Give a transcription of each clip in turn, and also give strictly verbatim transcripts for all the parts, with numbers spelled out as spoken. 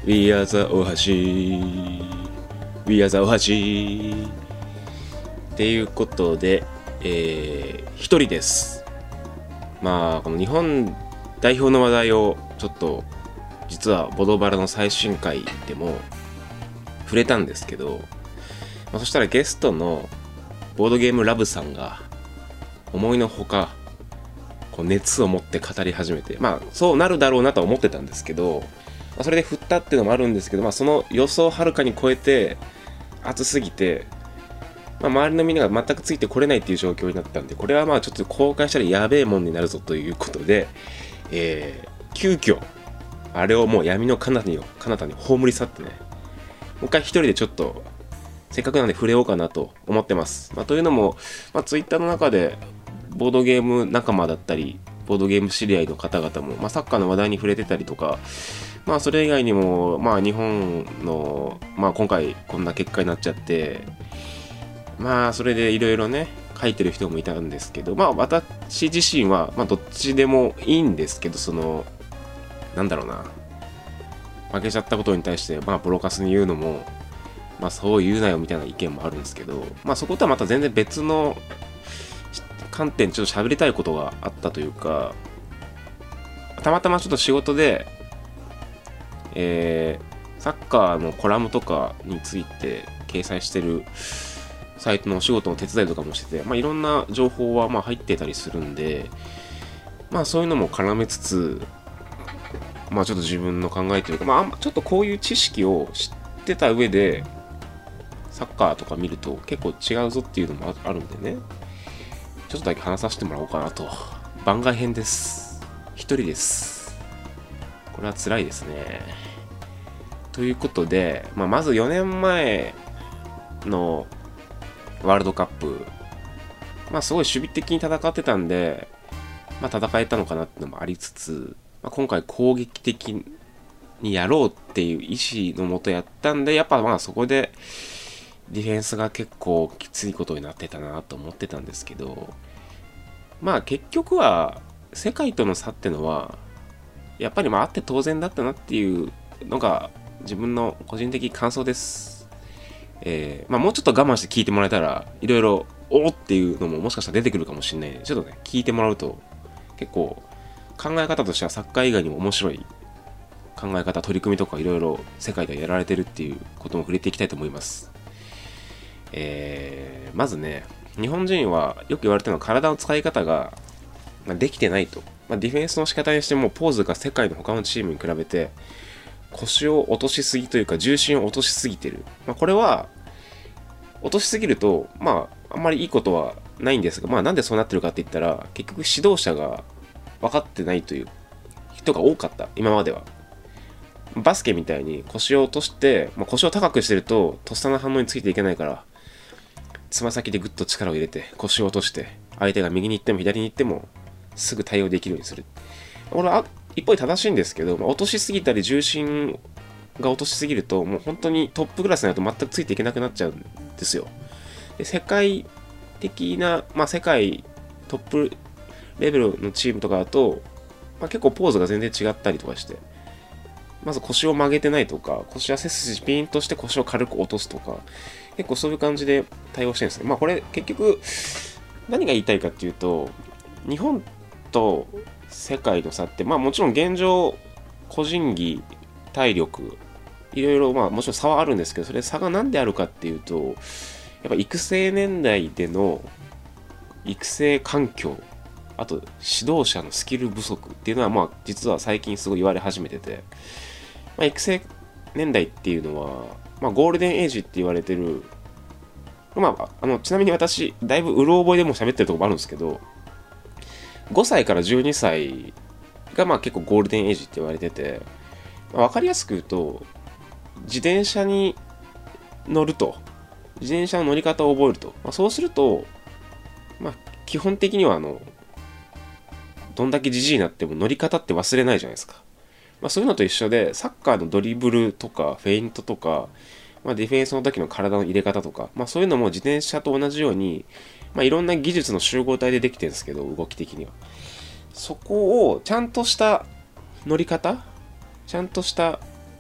We are the 大橋 We are the 大橋っていうことで、えー、一人です。まあこの日本代表の話題をちょっと実はボドバラの最新回でも触れたんですけど、まあ、そしたらゲストのボードゲームラブさんが思いのほかこう熱を持って語り始めて、まあそうなるだろうなとは思ってたんですけど、まあ、それで振ったっていうのもあるんですけど、まあ、その予想をはるかに超えて熱すぎて、まあ、周りのみんなが全くついてこれないっていう状況になったんで、これはまあちょっと公開したらやべえもんになるぞということで、えー、急遽あれをもう闇の彼方に彼方に葬り去ってね、もう一回一人でちょっとせっかくなんで触れようかなと思ってます。まあ、というのも、まあ、ツイッターの中でボードゲーム仲間だったりボードゲーム知り合いの方々も、まあ、サッカーの話題に触れてたりとか、まあそれ以外にも、まあ日本の、まあ今回こんな結果になっちゃって、まあそれでいろいろね、書いてる人もいたんですけど、まあ私自身は、まあどっちでもいいんですけど、その、なんだろうな、負けちゃったことに対して、まあボロカスに言うのも、まあそう言うなよみたいな意見もあるんですけど、まあそことはまた全然別の観点、ちょっと喋りたいことがあったというか、たまたまちょっと仕事で、えー、サッカーのコラムとかについて掲載してるサイトのお仕事の手伝いとかもしてて、まあ、いろんな情報はまあ入ってたりするんで、まあそういうのも絡めつつ、まあちょっと自分の考えというか、まあちょっとこういう知識を知ってた上でサッカーとか見ると結構違うぞっていうのもあるんでね、ちょっとだけ話させてもらおうかなと。番外編です。一人です。これは辛いですね。ということで、まあ、まずよねんまえのワールドカップ、まあすごい守備的に戦ってたんで、まあ戦えたのかなっていうのもありつつ、まあ、今回攻撃的にやろうっていう意思のもとやったんで、やっぱまあそこでディフェンスが結構きついことになってたなと思ってたんですけど、まあ結局は世界との差ってのはやっぱりまああって当然だったなっていうのが自分の個人的感想です。えー、まあもうちょっと我慢して聞いてもらえたらいろいろおーっていうのももしかしたら出てくるかもしれないので、ちょっとね聞いてもらうと結構考え方としてはサッカー以外にも面白い考え方、取り組みとかいろいろ世界でやられてるっていうことも触れていきたいと思います。えー、まずね、日本人はよく言われてるのは体の使い方ができてないと。まあ、ディフェンスの仕方にしてもポーズが世界の他のチームに比べて腰を落としすぎというか重心を落としすぎてる。まあ、これは落としすぎるとまああんまりいいことはないんですが、まあなんでそうなってるかって言ったら結局指導者が分かってないという人が多かった今までは。バスケみたいに腰を落として、まあ、腰を高くしてるととっさの反応についていけないからつま先でグッと力を入れて腰を落として相手が右に行っても左に行ってもすぐ対応できるようにする。これは一方で正しいんですけど、まあ、落としすぎたり重心が落としすぎるともう本当にトップクラスになると全くついていけなくなっちゃうんですよ。で世界的な、まあ、世界トップレベルのチームとかだと、まあ、結構ポーズが全然違ったりとかして、まず腰を曲げてないとか、腰は背筋ピンとして腰を軽く落とすとか、結構そういう感じで対応してるんですね。まあこれ結局何が言いたいかっていうと、日本と世界の差って、まあもちろん現状個人技、体力いろいろまあもちろん差はあるんですけど、それ差が何であるかっていうと、やっぱ育成年代での育成環境、あと指導者のスキル不足っていうのはまあ実は最近すごい言われ始めてて、まあ、育成年代っていうのは、まあ、ゴールデンエイジって言われてる、まあ、あのちなみに私だいぶうろ覚えでも喋ってるところもあるんですけど、ごさいからじゅうにさいがまあ結構ゴールデンエイジって言われてて、まあ、分かりやすく言うと自転車に乗ると自転車の乗り方を覚えると、まあ、そうすると、まあ、基本的にはあのどんだけじじいになっても乗り方って忘れないじゃないですか。まあ、そういうのと一緒でサッカーのドリブルとかフェイントとか、まあ、ディフェンスの時の体の入れ方とか、まあ、そういうのも自転車と同じように、まあ、いろんな技術の集合体でできてるんですけど、動き的にはそこをちゃんとした乗り方、ちゃんとした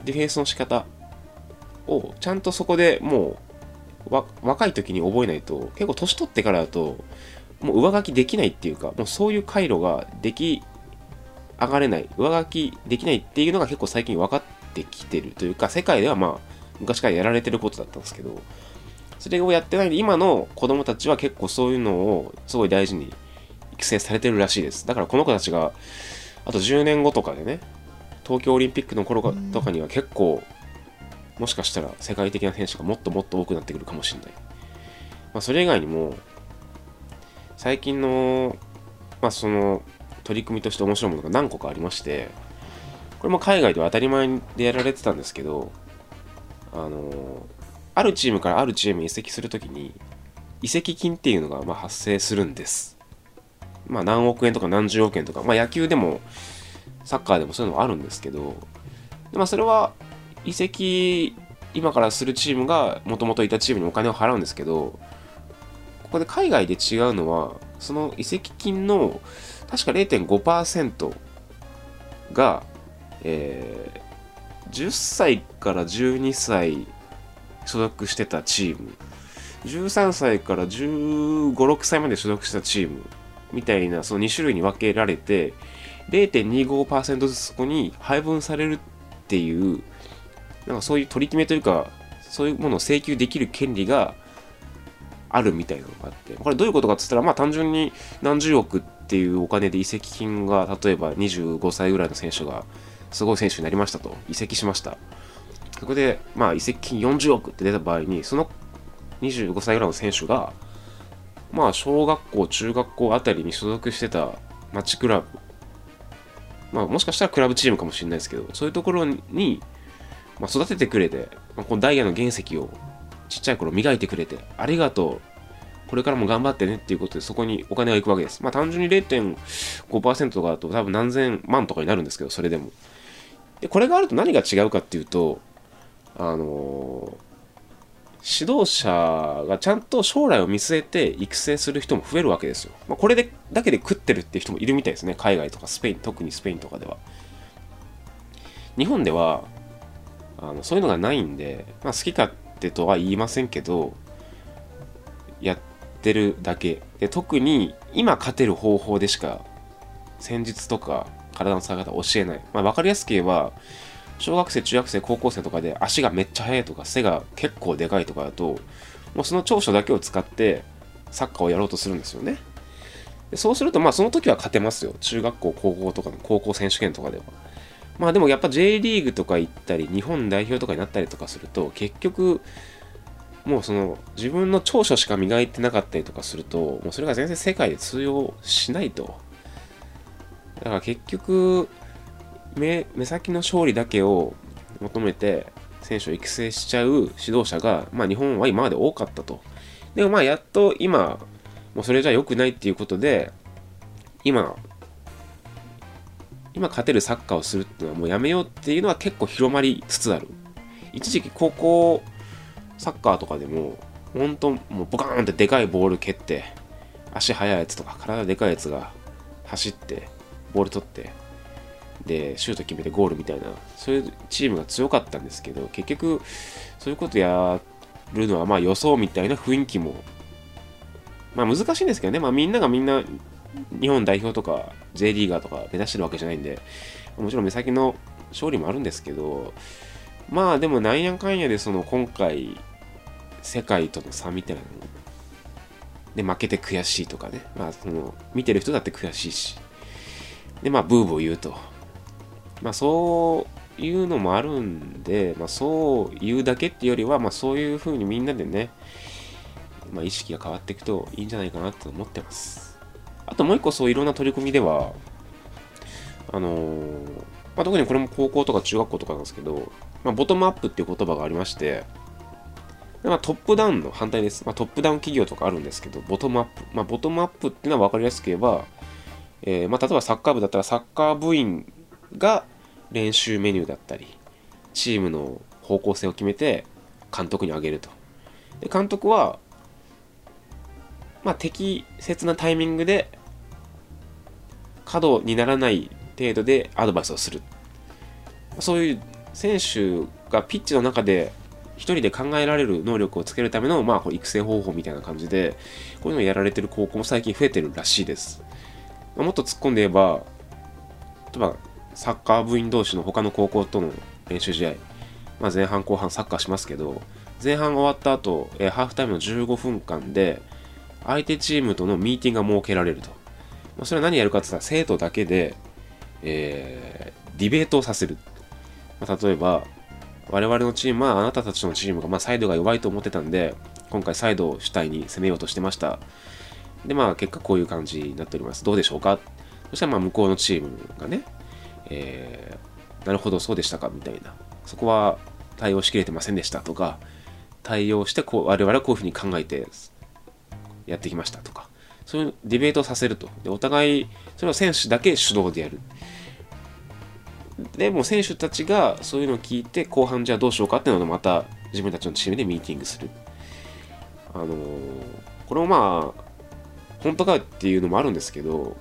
ディフェンスの仕方をちゃんとそこでもうわ若い時に覚えないと、結構年取ってからだともう上書きできないっていうか、もうそういう回路ができ上がれない、上書きできないっていうのが結構最近分かってきてるというか、世界ではまあ昔からやられてることだったんですけど、それをやってないで今の子供たちは結構そういうのをすごい大事に育成されてるらしいです。だからこの子たちがあとじゅうねんごとかでね、東京オリンピックの頃とかには結構もしかしたら世界的な選手がもっともっと多くなってくるかもしれない。まあ、それ以外にも最近の、まあ、その取り組みとして面白いものが何個かありまして、これも海外では当たり前でやられてたんですけど、あのあるチームからあるチームに移籍するときに移籍金っていうのがまあ発生するんです。まあ何億円とか何十億円とか、まあ野球でもサッカーでもそういうのはあるんですけど、まあそれは移籍今からするチームがもともといたチームにお金を払うんですけど、ここで海外で違うのは、その移籍金の確か れいてんごパーセント が、えー、じゅっさいからじゅうにさい所属してたチーム、じゅうさんさいからじゅうご、ろくさいまで所属したチームみたいな、そのに種類に分けられて れいてんにごパーセント ずつそこに配分されるっていう、なんかそういう取り決めというか、そういうものを請求できる権利があるみたいなのがあって、これどういうことかって言ったら、まあ単純に何十億っていうお金で移籍金が、例えばにじゅうごさいぐらいの選手がすごい選手になりましたと、移籍しました。そこで、まあ移籍金よんじゅうおくって出た場合に、そのにじゅうごさいぐらいの選手が、まあ小学校、中学校あたりに所属してた町クラブ、まあもしかしたらクラブチームかもしれないですけど、そういうところに、まあ、育ててくれて、まあ、このダイヤの原石をちっちゃい頃磨いてくれて、ありがとう、これからも頑張ってねっていうことでそこにお金が行くわけです。まあ単純に れいてんごパーセント とかだと多分何千万とかになるんですけど、それでも。で、これがあると何が違うかっていうと、あのー、指導者がちゃんと将来を見据えて育成する人も増えるわけですよ。まあ、これでだけで食ってるっていう人もいるみたいですね。海外とかスペイン、特にスペインとかでは。日本ではあのそういうのがないんで、まあ、好き勝手とは言いませんけど、やってるだけで、特に今勝てる方法でしか戦術とか体の使い方を教えない。まあ、分かりやすく言えば、小学生、中学生、高校生とかで足がめっちゃ速いとか背が結構でかいとかだと、もうその長所だけを使ってサッカーをやろうとするんですよね。でそうすると、まあその時は勝てますよ。中学校、高校とかの高校選手権とかでは。まあでもやっぱ J リーグとか行ったり日本代表とかになったりとかすると、結局もうその自分の長所しか磨いてなかったりとかすると、もうそれが全然世界で通用しないと。だから結局 目, 目先の勝利だけを求めて選手を育成しちゃう指導者が、まあ日本は今まで多かったと。でもまあやっと今もうそれじゃ良くないっていうことで、今今勝てるサッカーをするっていうのはもうやめようっていうのは結構広まりつつある。一時期高校サッカーとかでも本当もうボカーンってでかいボール蹴って、足速いやつとか体でかいやつが走ってボール取ってでシュート決めてゴールみたいな、そういうチームが強かったんですけど、結局そういうことやるのはまあ予想みたいな雰囲気もまあ難しいんですけどね。まあみんながみんな日本代表とか J リーガーとか目指してるわけじゃないんで、もちろん目先の勝利もあるんですけど、まあでもなんやかんやでその今回世界との差みたいなので負けて悔しいとかね、まあその見てる人だって悔しいし、でまあブーブー言うと、まあそういうのもあるんで、まあそう言うだけっていうよりは、まあそういう風にみんなでね、まあ意識が変わっていくといいんじゃないかなと思ってます。あともう一個そういろんな取り組みでは、あのーまあ、特にこれも高校とか中学校とかなんですけど、まあ、ボトムアップっていう言葉がありまして、まあ、トップダウンの反対です。まあ、トップダウン企業とかあるんですけど、ボトムアップ。まあ、ボトムアップっていうのは分かりやすく言えば、えーまあ、例えばサッカー部だったらサッカー部員が練習メニューだったり、チームの方向性を決めて監督にあげると。で、監督は、まあ、適切なタイミングで過度にならない程度でアドバイスをする。そういう選手がピッチの中で一人で考えられる能力をつけるための、まあ、育成方法みたいな感じで、こういうのをやられてる高校も最近増えてるらしいです。まあ、もっと突っ込んで言えば、例えばサッカー部員同士の他の高校との練習試合、まあ、前半後半サッカーしますけど、前半が終わった後、えー、ハーフタイムのじゅうごふんかんで相手チームとのミーティングが設けられると。まあ、それは何やるかって言ったら生徒だけで、えー、ディベートをさせる。まあ、例えば我々のチームはあなたたちのチームが、まあ、サイドが弱いと思ってたんで、今回サイドを主体に攻めようとしてました。で、まあ結果こういう感じになっております。どうでしょうか。そしたらまあ向こうのチームがね、えー、なるほどそうでしたかみたいな。そこは対応しきれてませんでしたとか、対応してこう我々はこういうふうに考えてやってきましたとか、そういうディベートをさせると。で、お互いそれを選手だけ主導でやる。でも選手たちがそういうのを聞いて、後半じゃあどうしようかっていうのをまた自分たちのチームでミーティングする。あのー、これもまあ本当かっていうのもあるんですけど、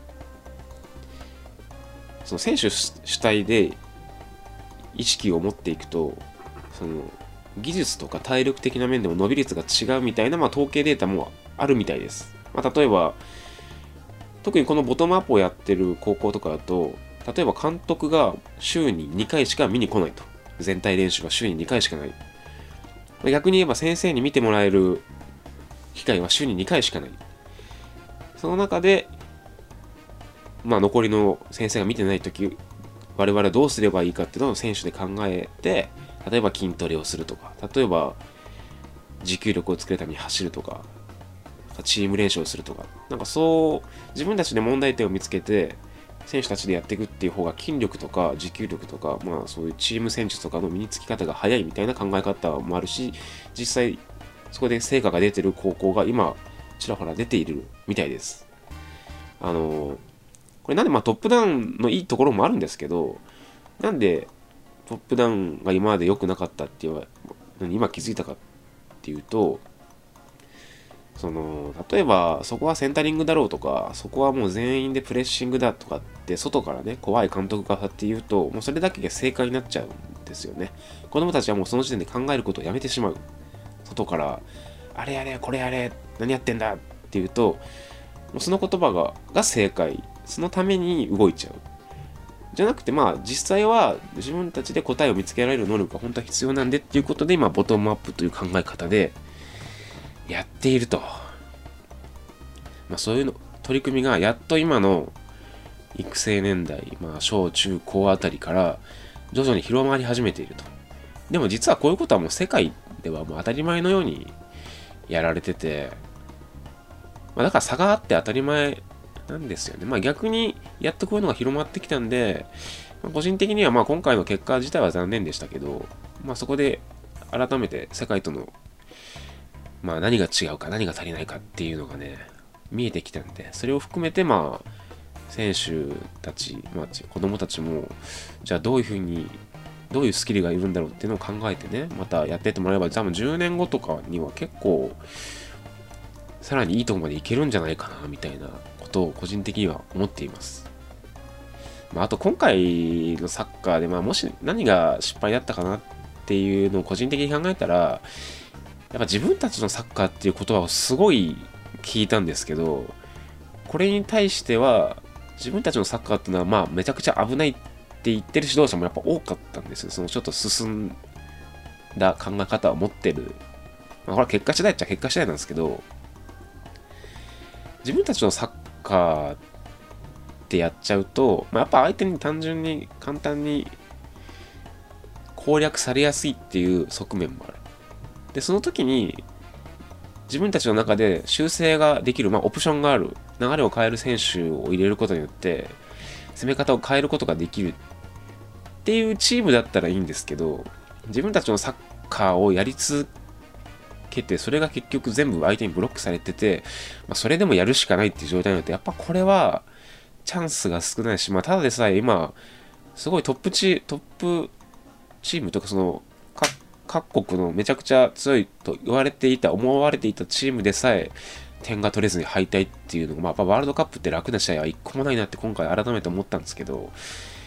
その選手主体で意識を持っていくと、その技術とか体力的な面でも伸び率が違うみたいな、まあ、統計データもあるみたいです。まあ、例えば特にこのボトムアップをやってる高校とかだと、例えば監督が週ににかいしか見に来ないと。全体練習が週ににかいしかない。逆に言えば先生に見てもらえる機会は週ににかいしかない。その中で、まあ残りの先生が見てないとき、我々はどうすればいいかっていうのを選手で考えて、例えば筋トレをするとか、例えば持久力をつけるために走るとか、チーム練習をするとか、なんかそう自分たちで問題点を見つけて、選手たちでやっていくっていう方が筋力とか持久力とか、まあそういうチーム戦術とかの身につき方が早いみたいな考え方もあるし、実際そこで成果が出てる高校が今ちらほら出ているみたいです。あのこれなんでまあトップダウンのいいところもあるんですけど、なんでトップダウンが今まで良くなかったっていうのに今気づいたかっていうと、その例えばそこはセンタリングだろうとか、そこはもう全員でプレッシングだとかって外からね怖い監督がって言うと、もうそれだけが正解になっちゃうんですよね。子供たちはもうその時点で考えることをやめてしまう。外からあれやれこれやれ何やってんだって言うと、もうその言葉がが正解、そのために動いちゃう。じゃなくて、まあ実際は自分たちで答えを見つけられる能力が本当は必要なんでっていうことで、今ボトムアップという考え方でやっていると。まあそういうの取り組みがやっと今の育成年代、まあ小中高あたりから徐々に広まり始めていると。でも実はこういうことはもう世界ではもう当たり前のようにやられてて、まあだから差があって当たり前なんですよね。まあ逆にやっとこういうのが広まってきたんで、まあ、個人的にはまあ今回の結果自体は残念でしたけど、まあそこで改めて世界とのまあ何が違うか何が足りないかっていうのがね見えてきたんで、それを含めてまあ選手たち、まあ子供たちもじゃあどういうふうにどういうスキルがいるんだろうっていうのを考えてね、またやってってもらえば多分じゅうねんごとかには結構さらにいいところまでいけるんじゃないかなみたいなことを個人的には思っています。まあ、あと今回のサッカーで、まあ、もし何が失敗だったかなっていうのを個人的に考えたら、やっぱ自分たちのサッカーっていう言葉をすごい聞いたんですけど、これに対しては自分たちのサッカーっていうのはまあめちゃくちゃ危ないって言ってる指導者もやっぱ多かったんですよ。そのちょっと進んだ考え方を持ってる。まあ、これは結果次第っちゃ結果次第なんですけど、自分たちのサッカーってやっちゃうと、まあ、やっぱ相手に単純に簡単に攻略されやすいっていう側面もある。で、その時に自分たちの中で修正ができる、まあ、オプションがある、流れを変える選手を入れることによって攻め方を変えることができるっていうチームだったらいいんですけど、自分たちのサッカーをやり続けて、それが結局全部相手にブロックされてて、まあ、それでもやるしかないっていう状態になると、やっぱこれはチャンスが少ないし、まあ、ただでさえ今すごいトップチトップチームとかその各国のめちゃくちゃ強いと言われていた思われていたチームでさえ点が取れずに敗退っていうのが、まあ、ワールドカップって楽な試合は一個もないなって今回改めて思ったんですけど、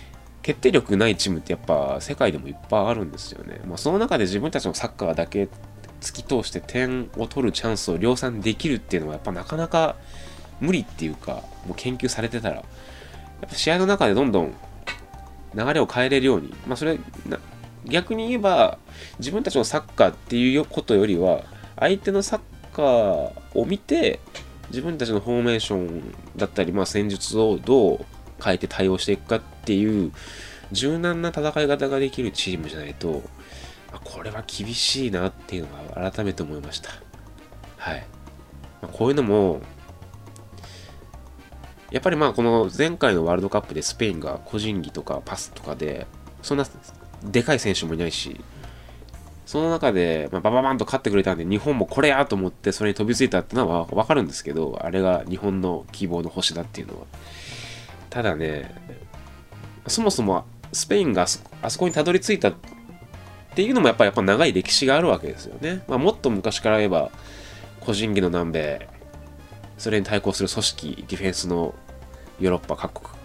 決定力ないチームってやっぱ世界でもいっぱいあるんですよね。まあ、その中で自分たちのサッカーだけ突き通して点を取るチャンスを量産できるっていうのはやっぱなかなか無理っていうか、もう研究されてたら、やっぱ試合の中でどんどん流れを変えれるように、まあそれ、逆に言えば自分たちのサッカーっていうことよりは、相手のサッカーを見て、自分たちのフォーメーションだったり、まあ戦術をどう変えて対応していくかっていう柔軟な戦い方ができるチームじゃないと、これは厳しいなっていうのは改めて思いました。はい。まあ、こういうのも、やっぱりまあこの前回のワールドカップでスペインが個人技とかパスとかで、そんなでかい選手もいないし、その中で、まあ、バババンと勝ってくれたんで、日本もこれやと思ってそれに飛びついたっていうのはわかるんですけど、あれが日本の希望の星だっていうのは。ただね、そもそもスペインがあそ、あそこにたどり着いたっていうのもやっぱりやっぱ長い歴史があるわけですよね。まあ、もっと昔から言えば、個人技の南米、それに対抗する組織、ディフェンスのヨーロッパ各国。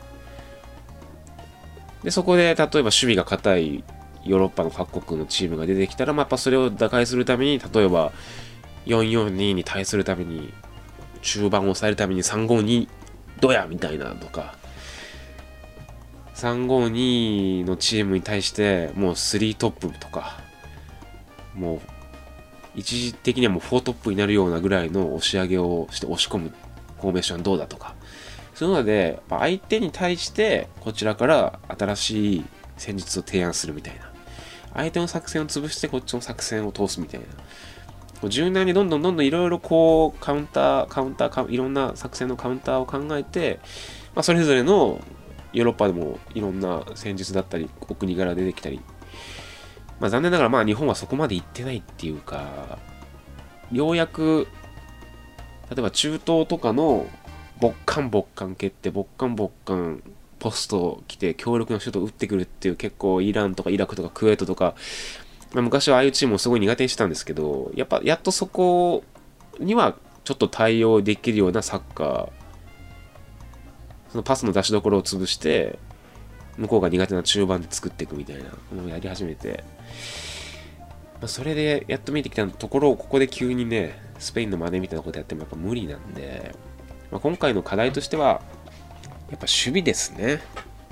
で、そこで例えば守備が堅いヨーロッパの各国のチームが出てきたら、まあ、やっぱそれを打開するために、例えばよんよんにに対するために、中盤を抑えるためにさんごにどやみたいなとか、さんごにのチームに対してもうさんトップとか、もう一時的にはもうよんトップになるようなぐらいの押し上げをして押し込むフォーメーションどうだとか、そういうので相手に対してこちらから新しい戦術を提案するみたいな、相手の作戦を潰してこっちの作戦を通すみたいな、柔軟にどんどんどんどんいろいろこうカウンターカウンターいろんな作戦のカウンターを考えて、まあ、それぞれのヨーロッパでもいろんな戦術だったりお国柄出てきたり、まあ、残念ながらまあ日本はそこまで行ってないっていうか、ようやく例えば中東とかのボッカンボッカン蹴ってボッカンボッカンポスト来て強力なシュートを打ってくるっていう、結構イランとかイラクとかクウェートとか、まあ、昔はああいうチームをすごい苦手にしてたんですけど、やっぱやっとそこにはちょっと対応できるようなサッカー、そのパスの出しどころを潰して向こうが苦手な中盤で作っていくみたいなのをやり始めて、まあ、それでやっと見えてきたところをここで急にねスペインの真似みたいなことやってもやっぱ無理なんで、まあ、今回の課題としてはやっぱ守備ですね。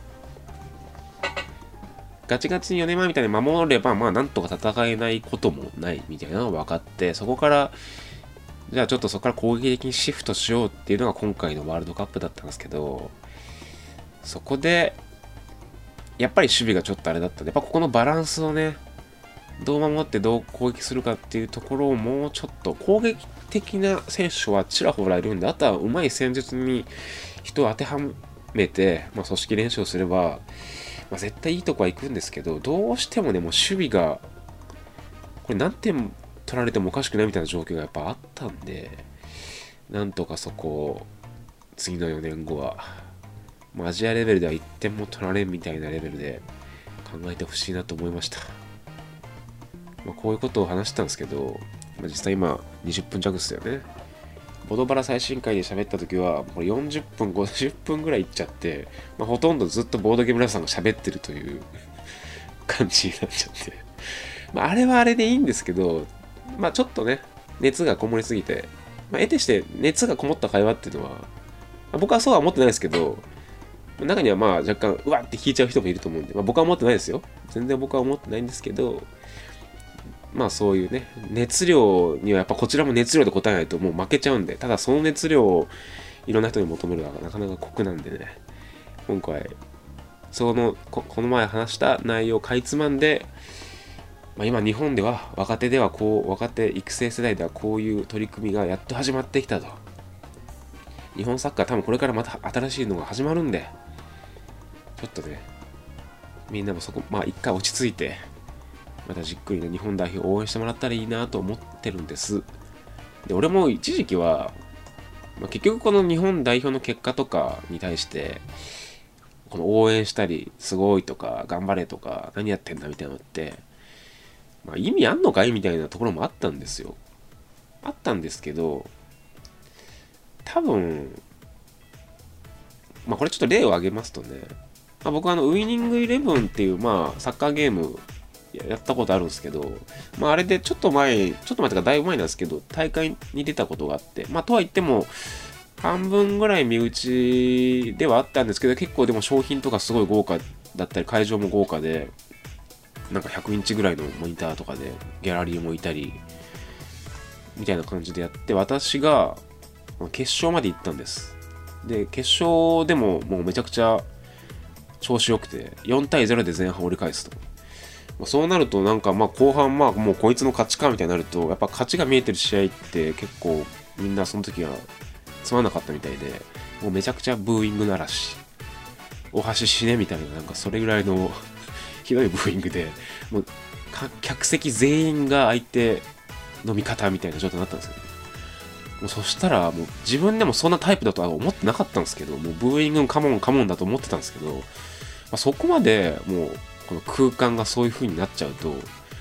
ガチガチによねんまえみたいに守ればまあなんとか戦えないこともないみたいなのが分かって、そこからじゃあちょっとそこから攻撃的にシフトしようっていうのが今回のワールドカップだったんですけど、そこでやっぱり守備がちょっとあれだったんで、やっぱここのバランスをねどう守ってどう攻撃するかっていうところをもうちょっと、攻撃的な選手はちらほらいるんで、あとはうまい戦術に人を当てはめて、まあ、組織練習をすれば、まあ、絶対いいとこは行くんですけど、どうしてもねもう守備がこれ何点取られてもおかしくないみたいな状況がやっぱあったんで、なんとかそこを次のよねんごはもうアジアレベルではいってんも取られんみたいなレベルで考えてほしいなと思いました。まあ、こういうことを話したんですけど、まあ、実際今にじゅっぷん弱ですよね。ボドバラ最新回で喋った時はこれよんじゅっぷんごじゅっぷんぐらいいっちゃって、まあ、ほとんどずっとボードゲームラさんが喋ってるという感じになっちゃってまああれはあれでいいんですけど、まあちょっとね熱がこもりすぎて、まあ、得てして熱がこもった会話っていうのは、まあ、僕はそうは思ってないですけど、中にはまあ若干うわって引いちゃう人もいると思うんで、まあ、僕は思ってないですよ。全然僕は思ってないんですけど、まあそういうね熱量にはやっぱこちらも熱量で答えないともう負けちゃうんで、ただその熱量をいろんな人に求めるのはなかなか酷なんでね、今回その こ, この前話した内容をかいつまんで、まあ、今日本では若手ではこう若手育成世代ではこういう取り組みがやっと始まってきたと。日本サッカー多分これからまた新しいのが始まるんで、ちょっとねみんなもそこまあ一回落ち着いてまたじっくりね日本代表を応援してもらったらいいなと思ってるんです。で俺も一時期は、まあ、結局この日本代表の結果とかに対してこの応援したりすごいとか頑張れとか何やってんだみたいなのって、まあ、意味あんのかいみたいなところもあったんですよ。あったんですけど、多分まあこれちょっと例を挙げますとね、 まあ、僕はあのウイニングイレブンっていう、まあ、サッカーゲームやったことあるんですけど、まあ、あれでちょっと前、ちょっと前とかだいぶ前なんですけど、大会に出たことがあって、まあ、とはいっても、半分ぐらい身内ではあったんですけど、結構でも商品とかすごい豪華だったり、会場も豪華で、なんかひゃくインチぐらいのモニターとかでギャラリーもいたり、みたいな感じでやって、私が決勝まで行ったんです。で、決勝でももうめちゃくちゃ調子良くて、よんたいゼロで前半折り返すと。そうなるとなんかまあ後半まあもうこいつの勝ちかみたいになると、やっぱ勝ちが見えてる試合って結構みんなその時はつまんなかったみたいで、もうめちゃくちゃブーイングならし、大橋死ねみたいな、なんかそれぐらいのひどいブーイングで、もう客席全員が相手の味方みたいな状態になったんですよね。もうそしたらもう自分でもそんなタイプだとは思ってなかったんですけど、もうブーイングカモンカモンだと思ってたんですけど、まあ、そこまでもうこの空間がそういう風になっちゃうと、もう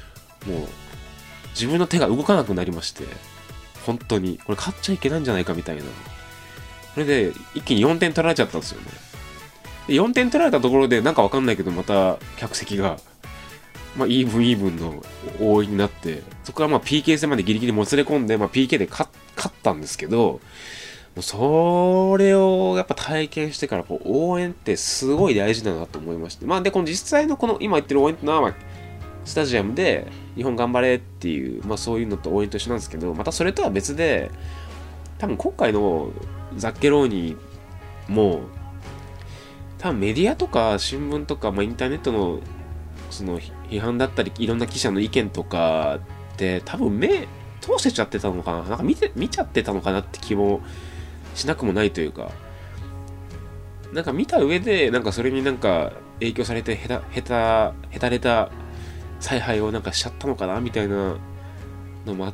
自分の手が動かなくなりまして、本当にこれ勝っちゃいけないんじゃないかみたいな。それで一気によんてん取られちゃったんですよね。でよんてん取られたところでなんかわかんないけど、また客席がまあイーブンイーブンの応援になって、そこからまあ ピーケー 戦までギリギリもつれ込んで、まあ、ピーケー で勝ったんですけど、それをやっぱ体験してからこう応援ってすごい大事だなと思いまして、まあでこの実際のこの今言ってる応援ってのは、まあ、スタジアムで日本頑張れっていう、まあそういうのと応援と一緒なんですけど、またそれとは別で、多分今回のザッケローニも多分メディアとか新聞とか、まあ、インターネットのその批判だったりいろんな記者の意見とかって多分目通せちゃってたのかな、なんか見て見ちゃってたのかなって気もしなくもないというか、なんか見た上でなんかそれになんか影響されてへたへたへたれた采配をなんかしちゃったのかなみたいなのもあって、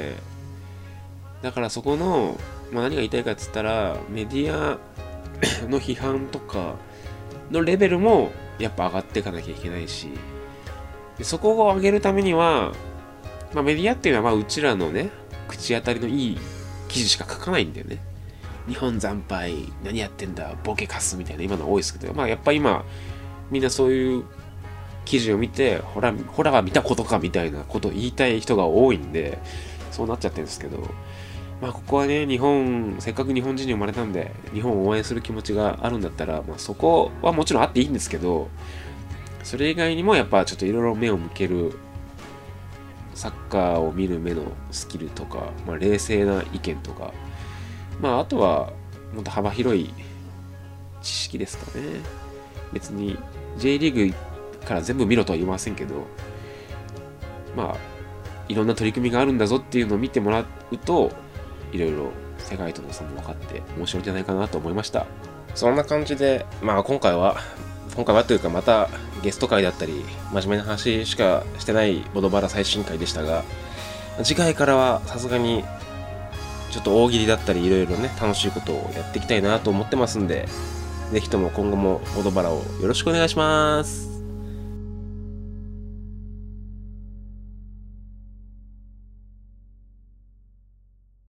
だからそこの、まあ、何が言いたいかっつったら、メディアの批判とかのレベルもやっぱ上がっていかなきゃいけないし、でそこを上げるためには、まあ、メディアっていうのはまあうちらのね口当たりのいい記事しか書かないんだよね。日本惨敗、何やってんだ、ボケかすみたいな今の多いですけど、まあやっぱ今みんなそういう記事を見て、ほらほらが見たことかみたいなことを言いたい人が多いんで、そうなっちゃってるんですけど、まあここはね、日本せっかく日本人に生まれたんで日本を応援する気持ちがあるんだったら、まあ、そこはもちろんあっていいんですけど、それ以外にもやっぱちょっといろいろ目を向ける、サッカーを見る目のスキルとか、まあ、冷静な意見とか、まああとはもっと幅広い知識ですかね。別に J リーグから全部見ろとは言いませんけど、まあいろんな取り組みがあるんだぞっていうのを見てもらうと、いろいろ世界との差も分かって面白いんじゃないかなと思いました。そんな感じで、まあ今回は今回はというかまたゲスト会だったり真面目な話しかしてないボドバラ最新回でしたが、次回からはさすがにちょっと大喜利だったりいろいろね楽しいことをやっていきたいなと思ってますんで、ぜひとも今後もボドバラをよろしくお願いします。